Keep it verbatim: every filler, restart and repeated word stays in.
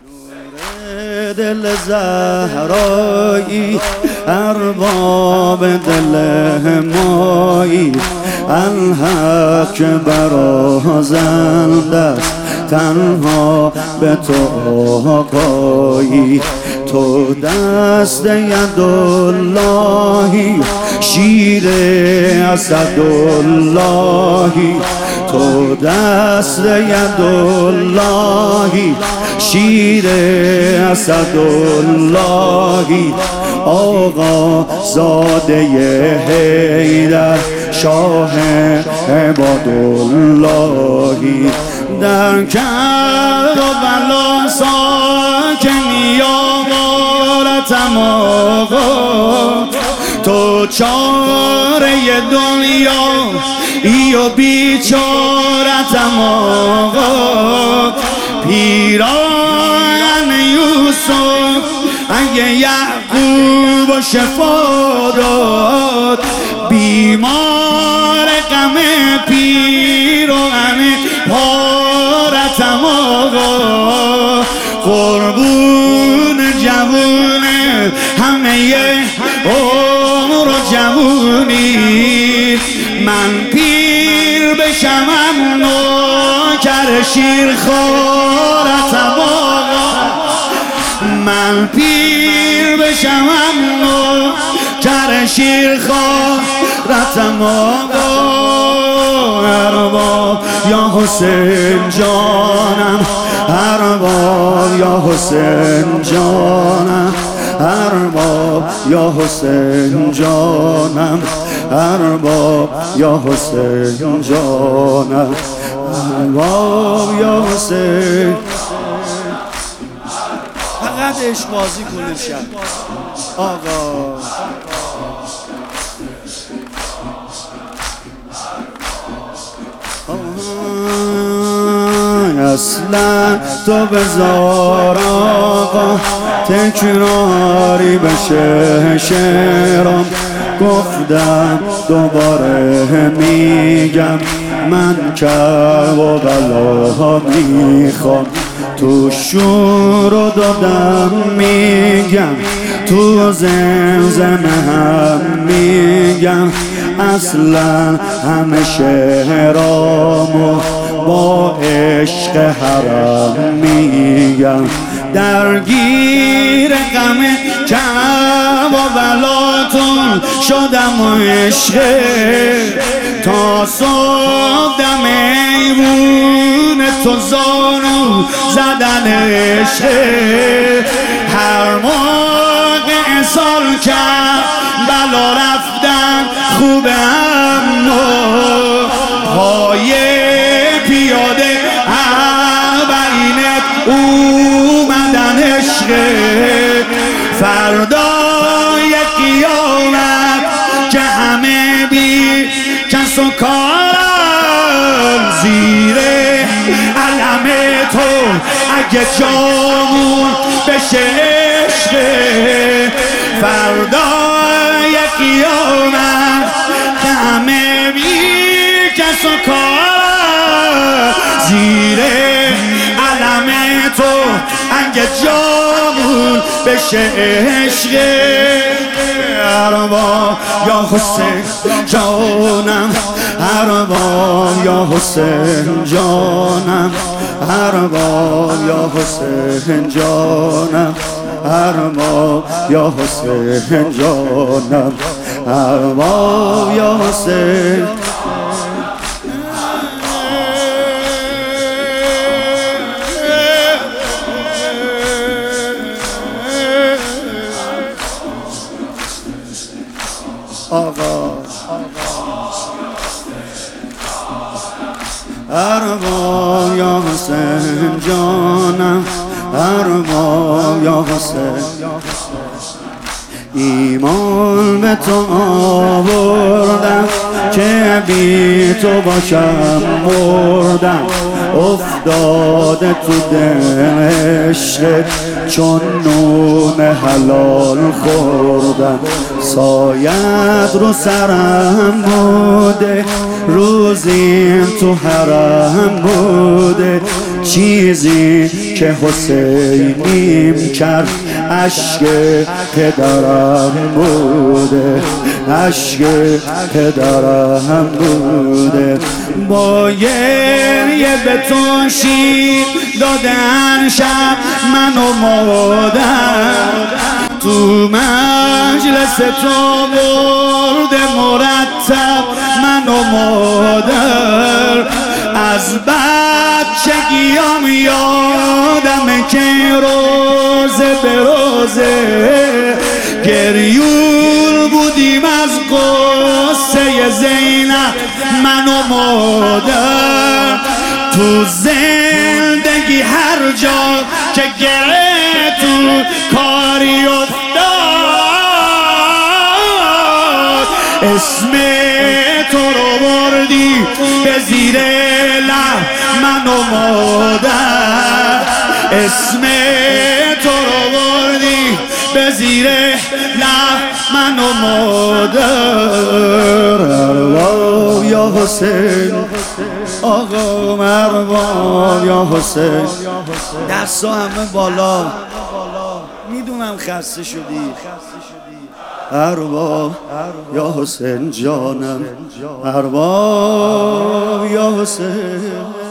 دل زهرایی ارباب دل مایی، الحق که برازنده است تنها به تو آقایی. تو دست یداللهی، شیر اسداللهی. تو دست یداللهی، شیر اسداللهی. آقا زاده حیدر، شاه عباداللهی. در کربلا ساکنی آوارتم آقا، تو چاره دنیا ای و بیچارتم آقا. پیران یوسف اگه یعقوب و شفا داد، بیمار غم پیر و غم پارتم آقا. قربون جوونه همه عمر و جوونی، من پیر بشم نوکر شیر خارتم آقا. من پیر بشم نوکر شیر خارتم آقا. ارباب یا حسین جانم، ارباب یا حسین جانم، ارباب یا حسین جانم، ارباب یا حسین جانم، ارباب یا حسین. فقط عشق بازی کنیم شب آقا. اصلا تو بذار آقا تکراری بشه شعرم. گفتم دوباره میگم، من کربلا میخوام. تو شور و دادم میگم، تو زمزمه هم میگم. اصلا همه شعرامو با عشق حرم میگم. درگیر غم کربلاتون شدم و عشق، تا صبح دم ایوون تو زانو زدن عشق. هر موقع سال کربلا رفتن خوبه، اما پای پیاده اربعینت اومدن عشق. فردای قیامت که همه بی کس و کارن، زیر علم تو اگه جامون بشه عشق. فردای قیامت که همه بی کس و کارن، زیر علم تو اگه جامون بشه عشق. ارباب یا حسین جانم، ارباب یا حسین جانم، ارباب یا حسین جانم، ارباب یا حسین جانم، ارباب یا حسین. آقا ارباب یا حسین جانم، ارباب یا حسین. ایمان به تو آوردم که بی تو باشم مردم. افتاده تو دل عشقت چون نون حلال خوردم. سایت رو سرم بوده، روزیم تو حرم بوده. چیزی که حسینیم کرد عشق پدرم بوده، عشق پدرم بوده. با گریه به تو شیر دادن شب من و مادر، تو مجلس تو برده مرتب من و مادر. از بچگیام یادم که روزه به روزه گریول بودیم از قصه زینب من و مادر. تو زندگی هر جا که گره تو کاری افتاد اسم تو رو بردی به زیر لب من و مادر، اسم تو رو بردی به زیر لب من و مادر. ارباب یا حسین، آقا ارباب یا حسین. دستا همه بالا، میدونم خسته شدی. ارباب یا حسین جانم، ارباب یا حسین.